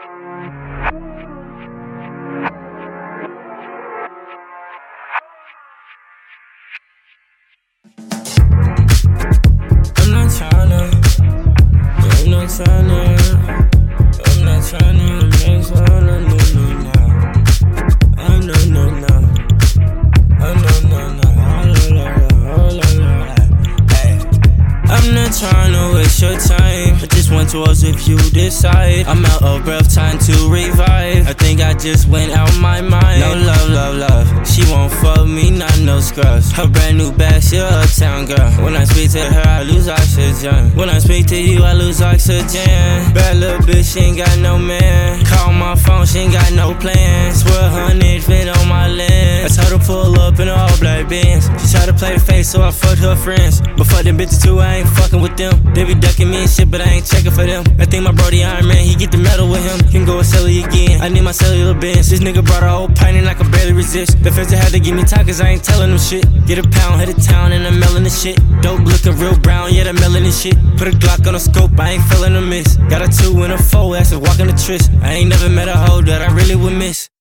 I'm not tryna mix all no, no, no. Oh, no, no, no. Oh, no, no, no. Oh, la, la. Hey. I'm not tryna waste your time. I just want yours if you decide. I'm out of breath, time to revive. I think I just went out my mind. No love, love, love. She won't fuck me, not no scrubs. Her brand new bag, she a uptown girl. When I speak to her, I lose oxygen. When I speak to you, I lose oxygen. Bad little bitch, she ain't got no man. Call my phone, she ain't got no plans. Swear her nigga fit on my lens. I told her pull up in all black Benz. She tried to play the face, so I fucked her friends. But fuck them bitches too, I ain't fucking with them. They be ducking me and shit, but I ain't checking for them. I think my brody Iron Man, he get the medal with him. Can go and sell it again. I need my cellular bins. This nigga brought a whole pint and I can barely resist. The feds had to give me time cause I ain't telling them shit. Get a pound, head to town and I'm melon the shit. Dope looking real brown, yeah, the melanin shit. Put a Glock on a scope, I ain't feeling a miss. Got a 2 and a 4, that's a walk in the tryst. I ain't never met a hoe that I really would miss.